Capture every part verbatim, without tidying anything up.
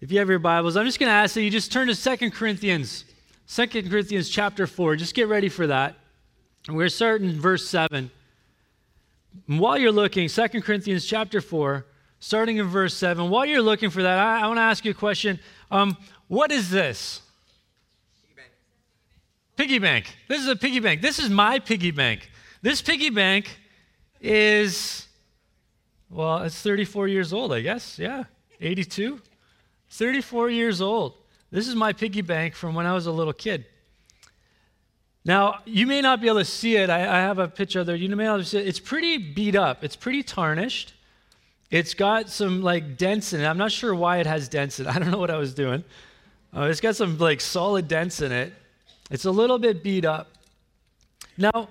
if you have your Bibles, I'm just going to ask that you just turn to Second Corinthians, Second Corinthians chapter four. Just get ready for that. And we're starting in verse seven. And while you're looking, Second Corinthians chapter four, starting in verse seven, while you're looking for that, I, I want to ask you a question. Um, what is this? Piggy bank. Piggy bank. This is a piggy bank. This is my piggy bank. This piggy bank is, well, it's thirty-four years old, I guess. Yeah, eighty-two. thirty-four years old. This is my piggy bank from when I was a little kid. Now, you may not be able to see it. I, I have a picture there. You may not be able to see it. It's pretty beat up. It's pretty tarnished. It's got some like dents in it. I'm not sure why it has dents in it. I don't know what I was doing. Uh, it's got some like solid dents in it. It's a little bit beat up. Now,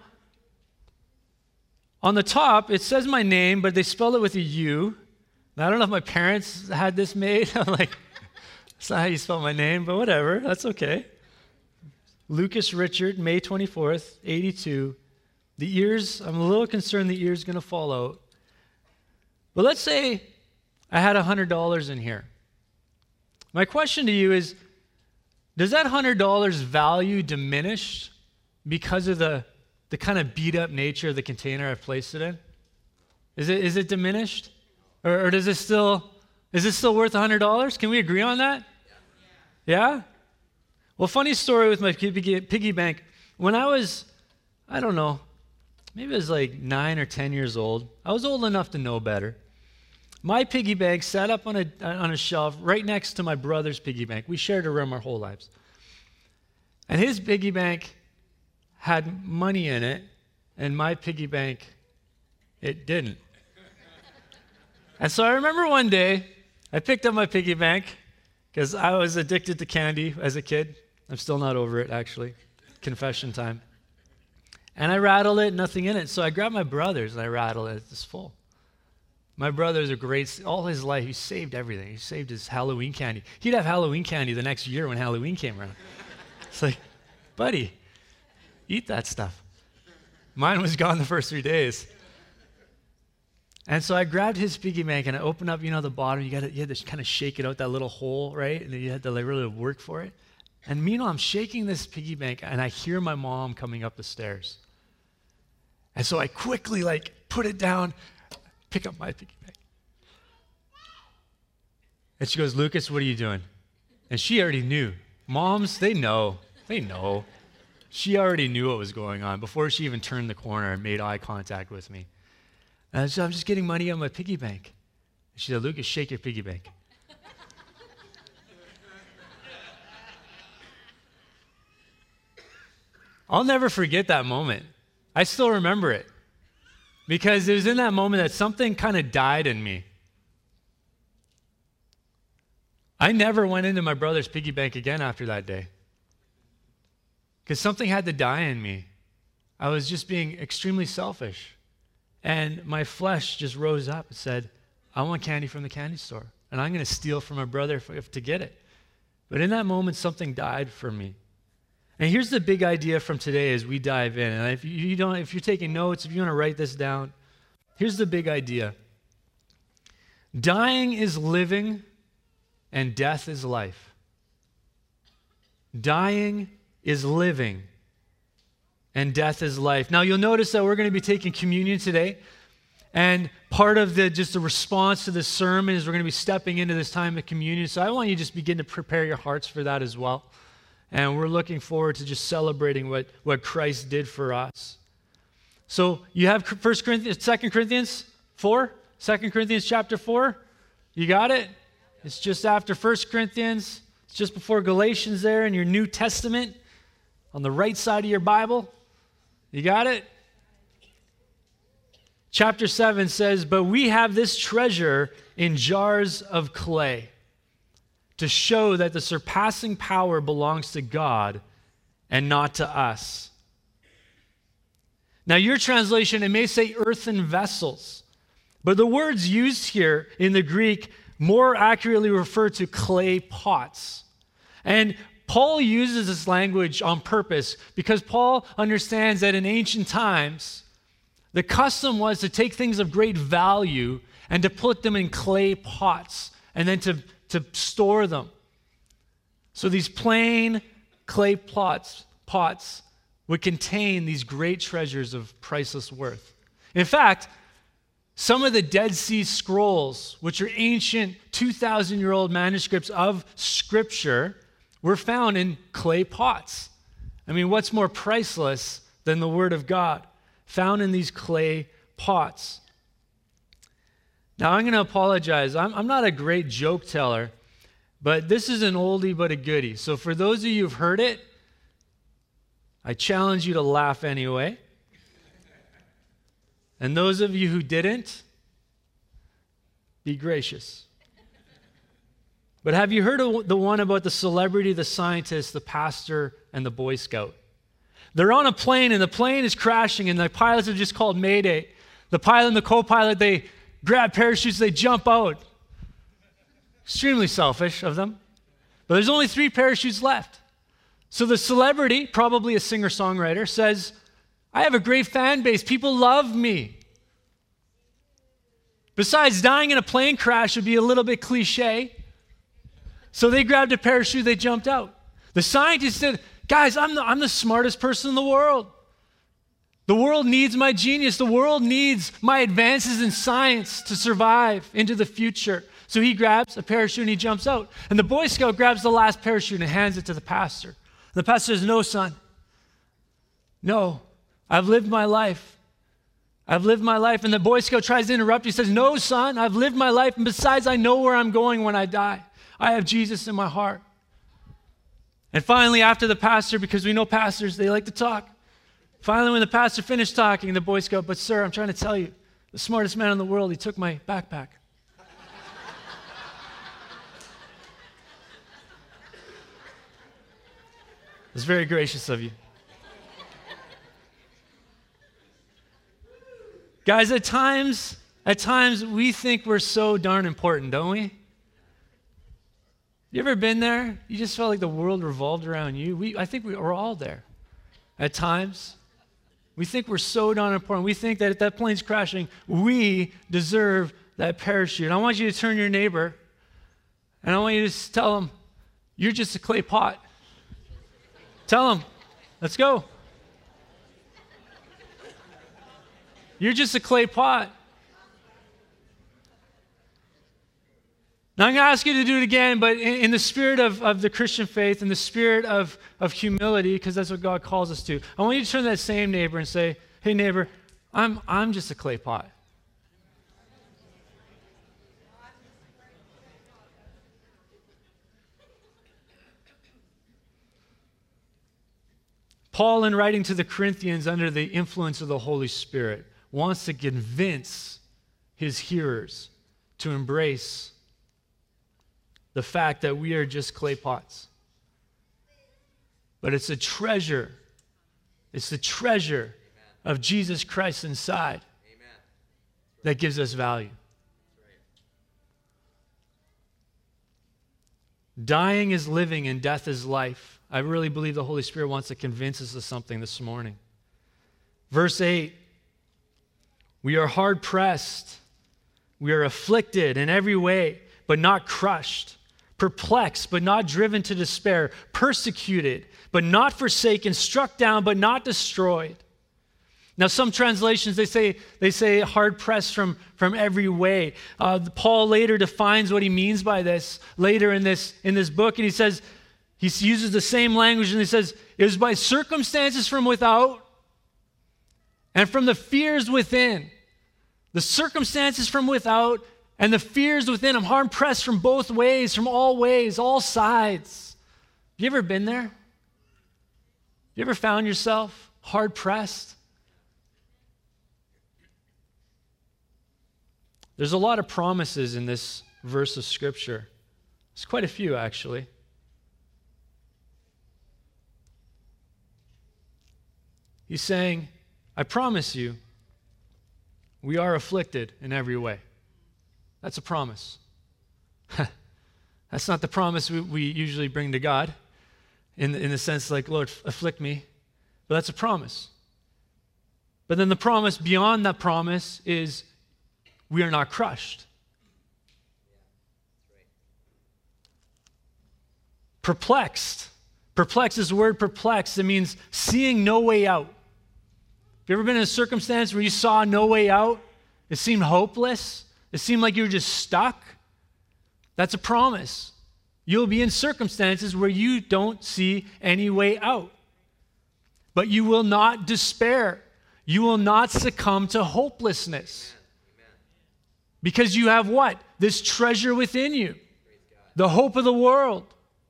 on the top, it says my name, but they spell it with a U. Now, I don't know if my parents had this made. I'm like, that's not how you spell my name, but whatever. That's okay. Lucas Richard, May twenty-fourth, eighty-two. The ears, I'm a little concerned the ear's going to fall out. But let's say I had one hundred dollars in here. My question to you is, does that one hundred dollars value diminish because of the, the kind of beat-up nature of the container I've placed it in? Is it, is it diminished? Or, or does it still, is it still worth one hundred dollars? Can we agree on that? Yeah? Well, funny story with my piggy, piggy bank. When I was, I don't know, maybe I was like nine or ten years old. I was old enough to know better. My piggy bank sat up on a, on a shelf right next to my brother's piggy bank. We shared a room our whole lives. And his piggy bank had money in it, and my piggy bank, it didn't. And so I remember one day, I picked up my piggy bank because I was addicted to candy as a kid. I'm still not over it, actually. Confession time. And I rattled it, nothing in it. So I grabbed my brother's and I rattled it. It's full. My brother's a great, all his life, he saved everything. He saved his Halloween candy. He'd have Halloween candy the next year when Halloween came around. It's like, buddy, eat that stuff. Mine was gone the first three days. And so I grabbed his piggy bank and I opened up, you know, the bottom. You got to, you had to kind of shake it out, that little hole, right? And then you had to like really work for it. And meanwhile, I'm shaking this piggy bank and I hear my mom coming up the stairs. And so I quickly like put it down, pick up my piggy bank. And she goes, Lucas, what are you doing? And she already knew. Moms, they know. They know. She already knew what was going on before she even turned the corner and made eye contact with me. And I said, I'm just getting money out of my piggy bank. And she said, Lucas, shake your piggy bank. I'll never forget that moment. I still remember it. Because it was in that moment that something kind of died in me. I never went into my brother's piggy bank again after that day. Because something had to die in me. I was just being extremely selfish. And my flesh just rose up and said, I want candy from the candy store. And I'm going to steal from my brother if, if, to get it. But in that moment, something died for me. And here's the big idea from today as we dive in. And if you don't, if you're taking notes, if you want to write this down, here's the big idea. Dying is living and death is life. Dying is living and death is life. Now you'll notice that we're going to be taking communion today. And part of the just the response to this sermon is we're going to be stepping into this time of communion. So I want you to just begin to prepare your hearts for that as well. And we're looking forward to just celebrating what, what Christ did for us. So you have First Corinthians, Second Corinthians four, Second Corinthians chapter four. You got it? It's just after First Corinthians. It's just before Galatians there in your New Testament on the right side of your Bible. You got it? Chapter seven says, but we have this treasure in jars of clay, to show that the surpassing power belongs to God and not to us. Now, your translation, it may say earthen vessels, but the words used here in the Greek more accurately refer to clay pots. And Paul uses this language on purpose because Paul understands that in ancient times, the custom was to take things of great value and to put them in clay pots and then to to store them. So these plain clay pots, pots would contain these great treasures of priceless worth. In fact, some of the Dead Sea Scrolls, which are ancient two thousand year old manuscripts of Scripture, were found in clay pots. I mean, what's more priceless than the Word of God found in these clay pots? Now, I'm going to apologize. I'm, I'm not a great joke teller, but this is an oldie but a goodie. So for those of you who've heard it, I challenge you to laugh anyway. And those of you who didn't, be gracious. But have you heard of the one about the celebrity, the scientist, the pastor, and the Boy Scout? They're on a plane, and the plane is crashing, and the pilots have just called Mayday. The pilot and the co-pilot, they grab parachutes, they jump out. Extremely selfish of them. But there's only three parachutes left. So the celebrity, probably a singer-songwriter, says, I have a great fan base. People love me. Besides, dying in a plane crash would be a little bit cliche. So they grabbed a parachute, they jumped out. The scientist said, guys, I'm the, I'm the smartest person in the world. The world needs my genius. The world needs my advances in science to survive into the future. So he grabs a parachute and he jumps out. And the Boy Scout grabs the last parachute and hands it to the pastor. And the pastor says, no, son. No. I've lived my life. I've lived my life. And the Boy Scout tries to interrupt. He says, no, son, I've lived my life. And besides, I know where I'm going when I die. I have Jesus in my heart. And finally, after the pastor, because we know pastors, they like to talk. Finally, when the pastor finished talking, the Boy Scout, but sir, I'm trying to tell you, the smartest man in the world, he took my backpack. It's very gracious of you. Guys, at times, at times we think we're so darn important, don't we? You ever been there? You just felt like the world revolved around you. We, I think we, we're all there. At times, we think we're so darn important. We think that if that plane's crashing, we deserve that parachute. I want you to turn to your neighbor, and I want you to tell them, you're just a clay pot. Tell them, let's go. You're just a clay pot. Now, I'm going to ask you to do it again, but in, in the spirit of, of the Christian faith, in the spirit of, of humility, because that's what God calls us to. I want you to turn to that same neighbor and say, hey, neighbor, I'm, I'm just a clay pot. Paul, in writing to the Corinthians under the influence of the Holy Spirit, wants to convince his hearers to embrace the fact that we are just clay pots. But it's a treasure. It's the treasure of Jesus Christ inside that gives us value. Dying is living and death is life. I really believe the Holy Spirit wants to convince us of something this morning. Verse eight, we are hard pressed. We are afflicted in every way, but not crushed. Perplexed, but not driven to despair. Persecuted, but not forsaken. Struck down, but not destroyed. Now, some translations, they say they say hard pressed from, from every way. Uh, Paul later defines what he means by this later in this, in this book, and he says, he uses the same language, and he says, it was by circumstances from without and from the fears within. The circumstances from without and the fears within. I'm hard pressed from both ways, from all ways, all sides. Have you ever been there? You ever found yourself hard pressed? There's a lot of promises in this verse of Scripture. There's quite a few, actually. He's saying, I promise you, we are afflicted in every way. That's a promise. That's not the promise we, we usually bring to God in, in the sense like, Lord, afflict me. But that's a promise. But then the promise beyond that promise is we are not crushed. perplexed. Perplexed is the word perplexed. It means seeing no way out. Have you ever been in a circumstance where you saw no way out? It seemed hopeless. It seemed like you were just stuck. That's a promise. You'll be in circumstances where you don't see any way out. But you will not despair. You will not succumb to hopelessness. Because you have what? This treasure within you. The hope of the world.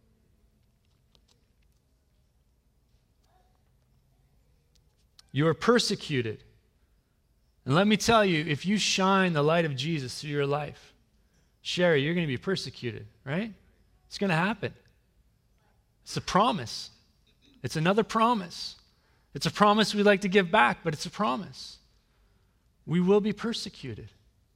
You are persecuted. And let me tell you, if you shine the light of Jesus through your life, Sherry, you're going to be persecuted, right? It's going to happen. It's a promise. It's another promise. It's a promise we like to give back, but it's a promise. We will be persecuted.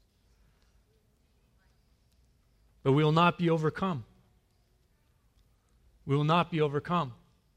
But we will not be overcome. We will not be overcome.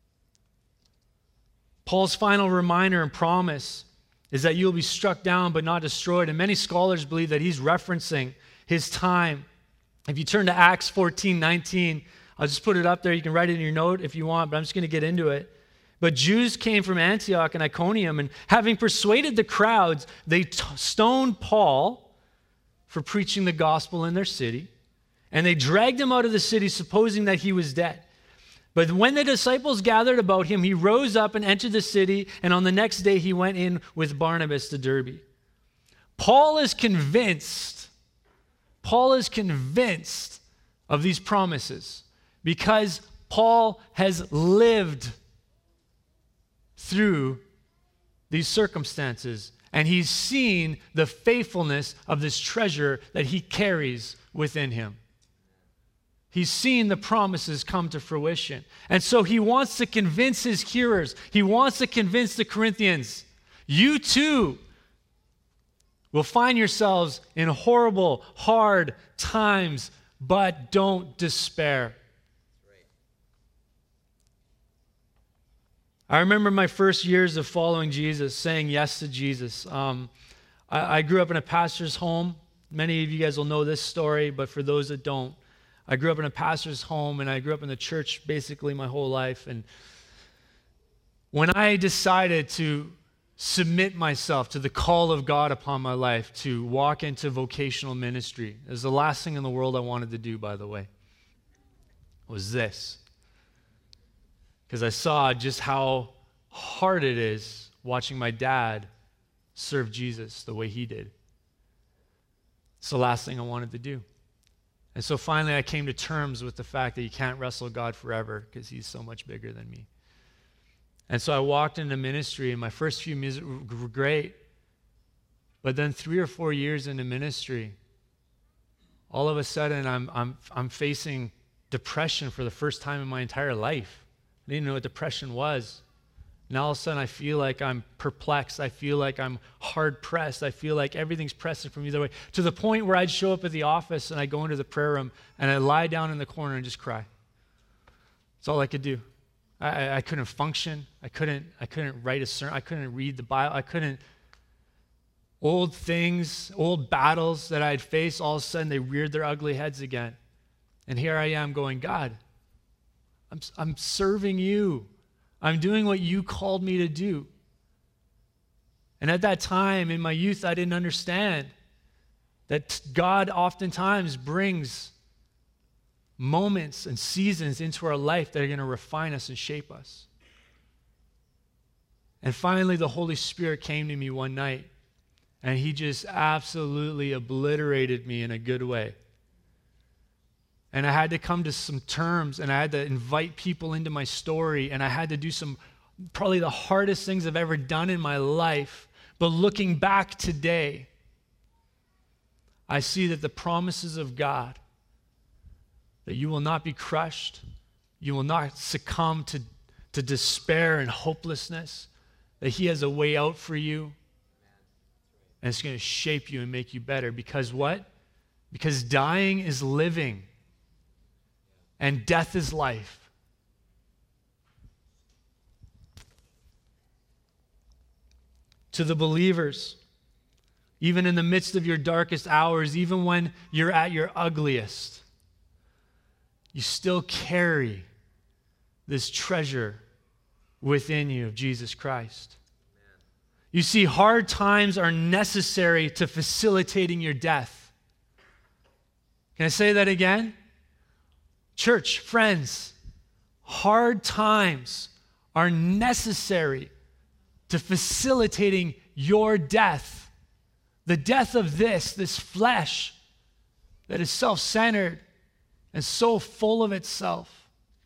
Paul's final reminder and promise is that you will be struck down but not destroyed. And many scholars believe that he's referencing his time. If you turn to Acts fourteen nineteen, I'll just put it up there. You can write it in your note if you want, but I'm just going to get into it. But Jews came from Antioch and Iconium, and having persuaded the crowds, they t- stoned Paul for preaching the gospel in their city. And they dragged him out of the city, supposing that he was dead. But when the disciples gathered about him, he rose up and entered the city, and on the next day he went in with Barnabas to Derbe. Paul is convinced, Paul is convinced of these promises because Paul has lived through these circumstances, and he's seen the faithfulness of this treasure that he carries within him. He's seen the promises come to fruition. And so he wants to convince his hearers, he wants to convince the Corinthians, you too will find yourselves in horrible, hard times, but don't despair. I remember my first years of following Jesus, saying yes to Jesus. Um, I, I grew up in a pastor's home. Many of you guys will know this story, but for those that don't, I grew up in a pastor's home, and I grew up in the church basically my whole life. And when I decided to submit myself to the call of God upon my life to walk into vocational ministry, it was the last thing in the world I wanted to do, by the way, was this. Because I saw just how hard it is watching my dad serve Jesus the way he did. It's the last thing I wanted to do. And so finally I came to terms with the fact that you can't wrestle God forever because he's so much bigger than me. And so I walked into ministry, and my first few years were great. But then three or four years into ministry, all of a sudden I'm, I'm, I'm facing depression for the first time in my entire life. I didn't know what depression was. Now all of a sudden I feel like I'm perplexed. I feel like I'm hard pressed. I feel like everything's pressing from either way. To the point where I'd show up at the office and I go into the prayer room and I lie down in the corner and just cry. That's all I could do. I, I, I couldn't function. I couldn't, I couldn't write a sermon. I couldn't read the Bible. I couldn't. Old things, old battles that I had faced, all of a sudden they reared their ugly heads again. And here I am going, God, I'm, I'm serving you. I'm doing what you called me to do. And at that time, in my youth, I didn't understand that God oftentimes brings moments and seasons into our life that are going to refine us and shape us. And finally, the Holy Spirit came to me one night, and he just absolutely obliterated me in a good way. And I had to come to some terms, and I had to invite people into my story, and I had to do some, probably the hardest things I've ever done in my life. But looking back today, I see that the promises of God, that you will not be crushed, you will not succumb to, to despair and hopelessness, that he has a way out for you, and it's going to shape you and make you better. Because what? Because dying is living. And death is life. To the believers, even in the midst of your darkest hours, even when you're at your ugliest, you still carry this treasure within you of Jesus Christ. You see, hard times are necessary to facilitating your death. Can I say that again? Church, friends, hard times are necessary to facilitating your death. The death of this, this flesh that is self-centered and so full of itself.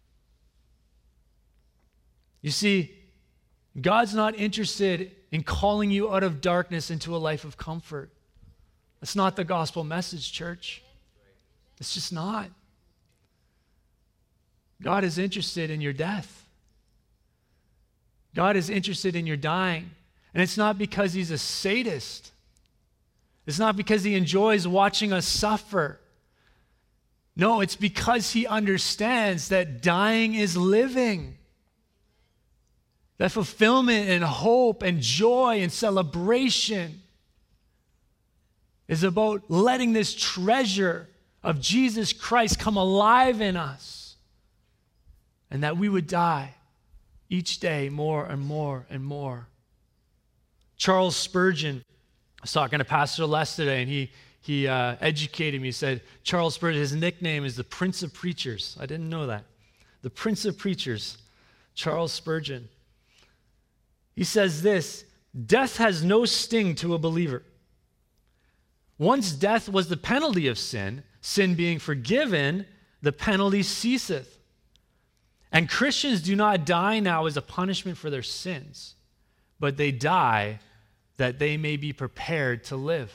You see, God's not interested in calling you out of darkness into a life of comfort. That's not the gospel message, church. It's just not. God is interested in your death. God is interested in your dying. And it's not because he's a sadist. It's not because he enjoys watching us suffer. No, it's because he understands that dying is living. That fulfillment and hope and joy and celebration is about letting this treasure of Jesus Christ come alive in us, and that we would die each day more and more and more. Charles Spurgeon, I was talking to Pastor Les today, and he he uh, educated me. He said, Charles Spurgeon, his nickname is the Prince of Preachers. I didn't know that. The Prince of Preachers, Charles Spurgeon. He says this: death has no sting to a believer. Once death was the penalty of sin, sin being forgiven, the penalty ceaseth. And Christians do not die now as a punishment for their sins, but they die that they may be prepared to live.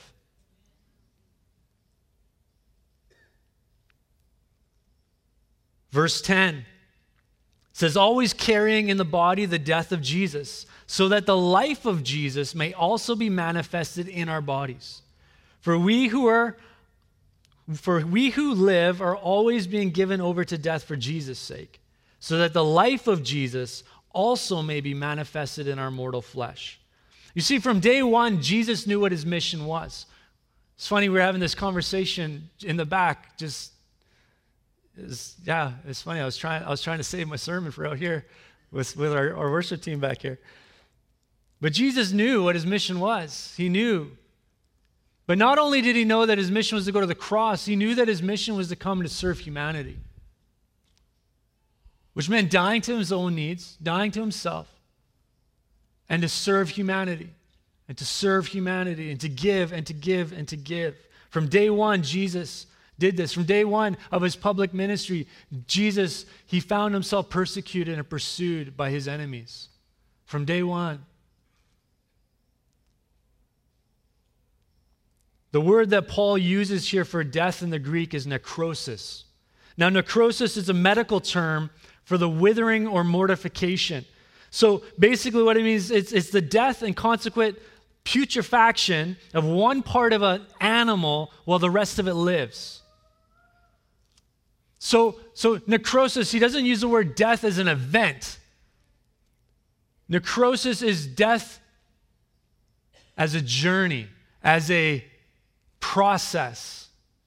Verse ten says, always carrying in the body the death of Jesus, so that the life of Jesus may also be manifested in our bodies. For we who are, for we who live are always being given over to death for Jesus' sake, so that the life of Jesus also may be manifested in our mortal flesh. You see, from day one, Jesus knew what his mission was. It's funny, we were having this conversation in the back, just It's, yeah, it's funny. I was trying. I was trying to save my sermon for out here, with with our, our worship team back here. But Jesus knew what his mission was. He knew. But not only did he know that his mission was to go to the cross, he knew that his mission was to come to serve humanity, which meant dying to his own needs, dying to himself, and to serve humanity, and to serve humanity, and to give, and to give, and to give. From day one, Jesus did this. From day one of his public ministry, Jesus, he found himself persecuted and pursued by his enemies. From day one. The word that Paul uses here for death in the Greek is necrosis. Now, necrosis is a medical term for the withering or mortification. So basically what it means, it's, it's the death and consequent putrefaction of one part of an animal while the rest of it lives. So, so necrosis, he doesn't use the word death as an event. Necrosis is death as a journey, as a process.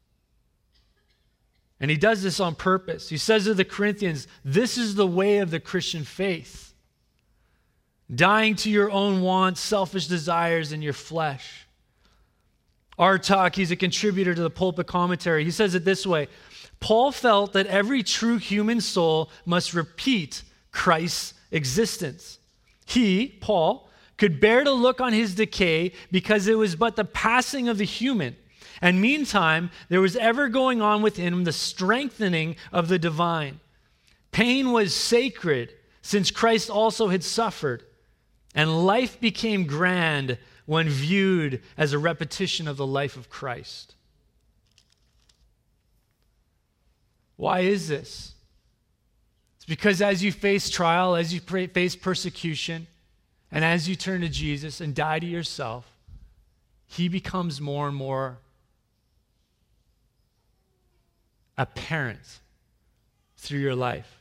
And he does this on purpose. He says to the Corinthians, this is the way of the Christian faith. Dying to your own wants, selfish desires in your flesh. Artak, he's a contributor to the Pulpit Commentary. He says it this way: Paul felt that every true human soul must repeat Christ's existence. He, Paul, could bear to look on his decay because it was but the passing of the human. And meantime, there was ever going on within him the strengthening of the divine. Pain was sacred, since Christ also had suffered. And life became grand when viewed as a repetition of the life of Christ. Why is this? It's because as you face trial, as you face persecution, and as you turn to Jesus and die to yourself, he becomes more and more apparent through your life.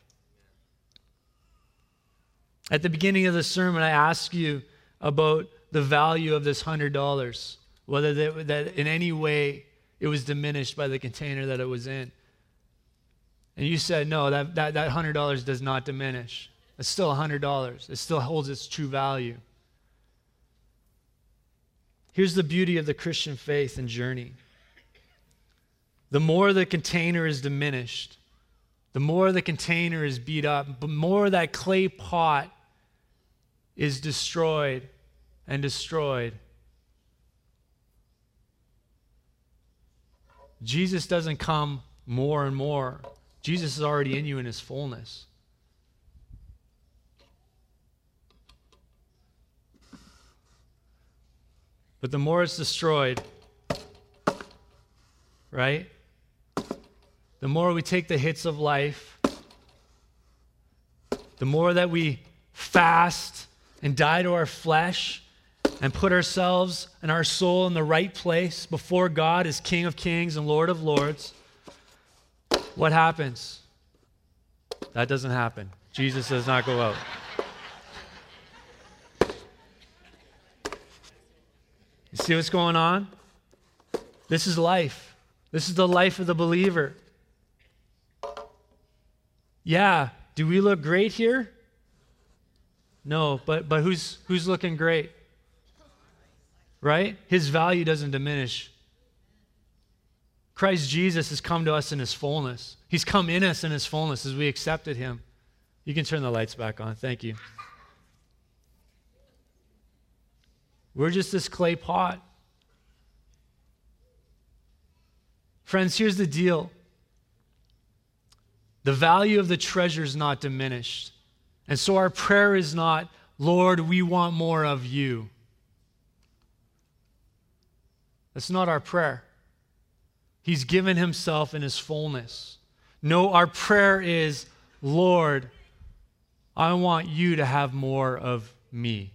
At the beginning of the sermon, I asked you about the value of this one hundred dollars, whether that, that in any way it was diminished by the container that it was in. And you said, no, that, that, that one hundred dollars does not diminish. It's still one hundred dollars. It still holds its true value. Here's the beauty of the Christian faith and journey. The more the container is diminished, the more the container is beat up, the more that clay pot is destroyed and destroyed. Jesus doesn't come more and more. Jesus is already in you in his fullness. But the more it's destroyed, right? The more we take the hits of life, the more that we fast and die to our flesh and put ourselves and our soul in the right place before God as King of Kings and Lord of Lords, what happens? That doesn't happen. Jesus does not go out. You see what's going on? This is life. This is the life of the believer. Yeah, do we look great here? No, but but who's who's looking great? Right? His value doesn't diminish. Christ Jesus has come to us in his fullness. He's come in us in his fullness as we accepted him. You can turn the lights back on. Thank you. We're just this clay pot. Friends, here's the deal. The value of the treasure is not diminished. And so our prayer is not, Lord, we want more of you. That's not our prayer. He's given himself in his fullness. No, our prayer is, Lord, I want you to have more of me.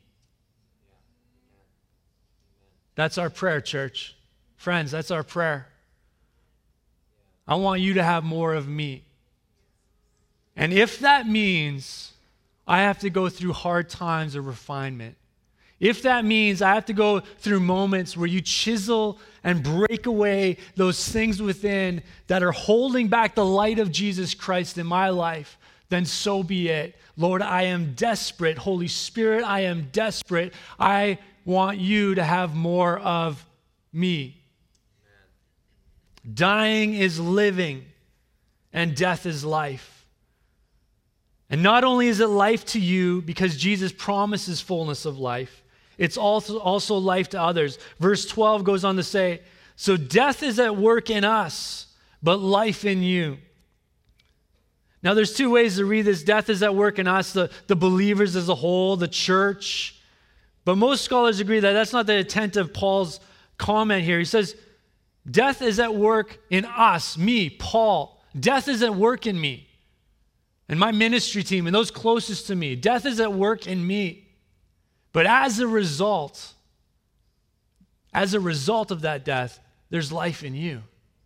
That's our prayer, church. Friends, that's our prayer. I want you to have more of me. And if that means I have to go through hard times of refinement, if that means I have to go through moments where you chisel and break away those things within that are holding back the light of Jesus Christ in my life, then so be it. Lord, I am desperate. Holy Spirit, I am desperate. I want you to have more of me. Amen. Dying is living, and death is life. And not only is it life to you because Jesus promises fullness of life, it's also, also life to others. Verse twelve goes on to say, so death is at work in us, but life in you. Now there's two ways to read this. Death is at work in us, the, the believers as a whole, the church. But most scholars agree that that's not the intent of Paul's comment here. He says, death is at work in us, me, Paul. Death is at work in me. And my ministry team and those closest to me. Death is at work in me. But as a result, as a result of that death, there's life in you.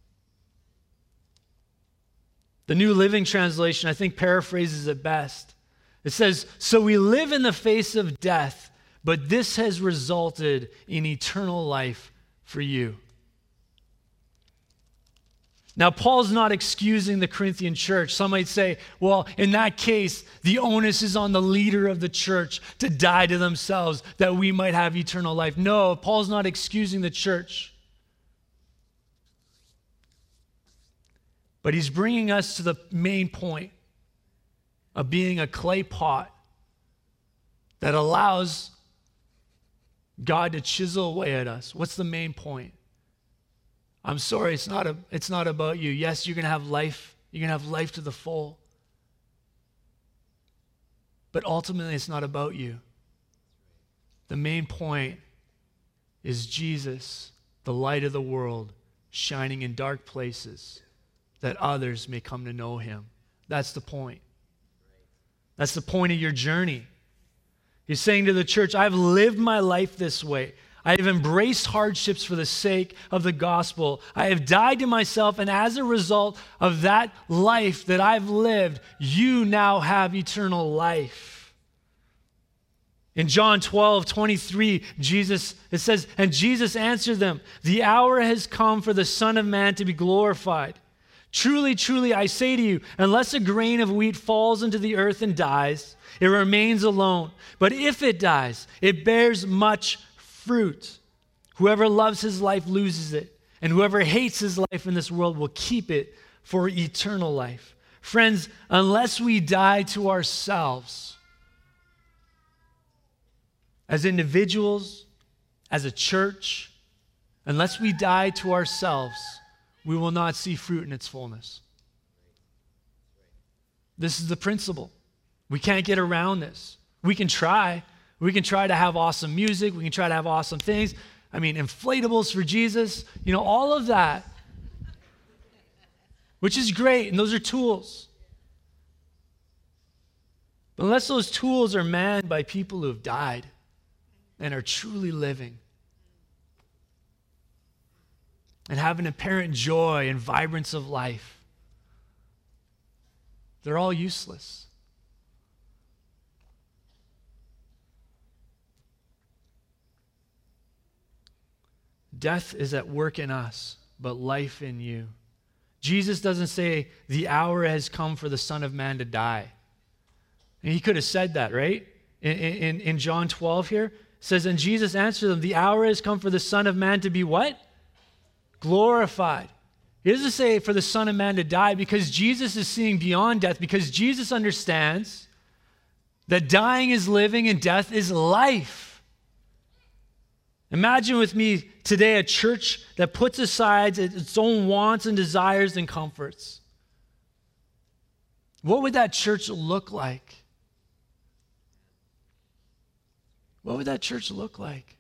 The New Living Translation, I think, paraphrases it best. It says, so we live in the face of death, but this has resulted in eternal life for you. Now, Paul's not excusing the Corinthian church. Some might say, well, in that case, the onus is on the leader of the church to die to themselves that we might have eternal life. No, Paul's not excusing the church. But he's bringing us to the main point of being a clay pot that allows God to chisel away at us. What's the main point? I'm sorry, it's not a, it's not about you. Yes, you're going to have life. You're going to have life to the full. But ultimately, it's not about you. The main point is Jesus, the light of the world, shining in dark places that others may come to know him. That's the point. That's the point of your journey. He's saying to the church, I've lived my life this way. I have embraced hardships for the sake of the gospel. I have died to myself, and as a result of that life that I've lived, you now have eternal life. In John twelve, twenty-three, Jesus, it says, and Jesus answered them, the hour has come for the Son of Man to be glorified. Truly, truly, I say to you, unless a grain of wheat falls into the earth and dies, it remains alone. But if it dies, it bears much fruit. Whoever loves his life loses it, and whoever hates his life in this world will keep it for eternal life. Friends, unless we die to ourselves, as individuals, as a church, unless we die to ourselves, we will not see fruit in its fullness. This is the principle. We can't get around this. We can try. We can try to have awesome music. We can try to have awesome things. I mean, inflatables for Jesus, you know, all of that, which is great, and those are tools. But unless those tools are manned by people who have died and are truly living, and have an apparent joy and vibrance of life, they're all useless. Death is at work in us, but life in you. Jesus doesn't say the hour has come for the Son of Man to die. And he could have said that, right? In, in, in John twelve here, it says, and Jesus answered them, the hour has come for the Son of Man to be what? Glorified. He doesn't say for the Son of Man to die, because Jesus is seeing beyond death, because Jesus understands that dying is living and death is life. Imagine with me today a church that puts aside its own wants and desires and comforts. What would that church look like? What would that church look like?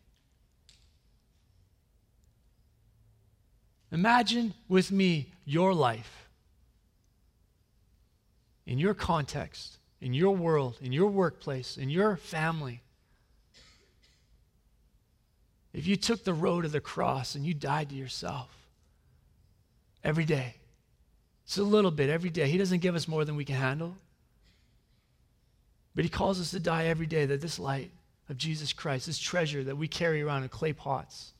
Imagine with me your life, in your context, in your world, in your workplace, in your family. If you took the road of the cross and you died to yourself every day, it's a little bit every day. He doesn't give us more than we can handle. But he calls us to die every day, that this light of Jesus Christ, this treasure that we carry around in clay pots,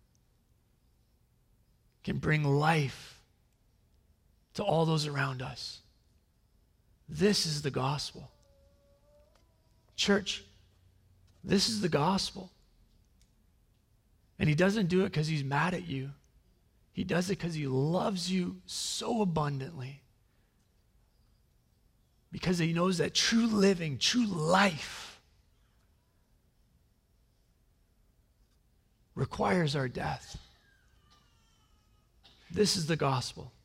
can bring life to all those around us. This is the gospel. Church, this is the gospel. And he doesn't do it because he's mad at you. He does it because he loves you so abundantly. Because he knows that true living, true life requires our death. This is the gospel.